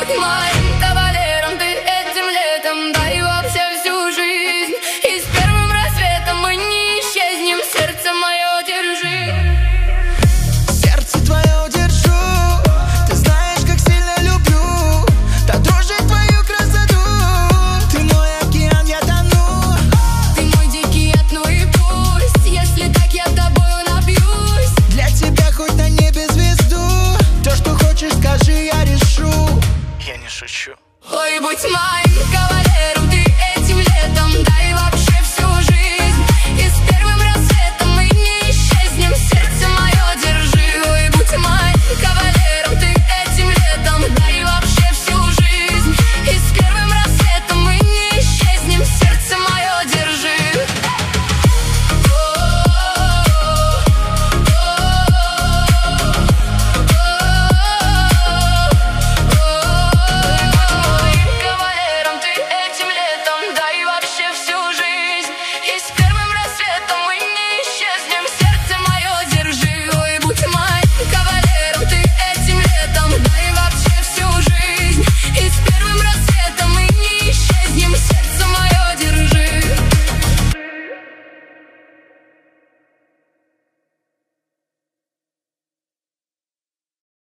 будь моим кавалером ты этим летом, дай вообще всю жизнь. И с первым рассветом мы не исчезнем, сердце мое держи. Сердце твое держу, ты знаешь, как сильно люблю. Так дружит твою красоту, ты мой океан, я тону. Ты мой дикий ад, ну и пусть, если так я тобою напьюсь. Для тебя хоть на небе звезду, то, что хочешь, скажи, я решу. Я не шучу. Ой, будь моим кавалером.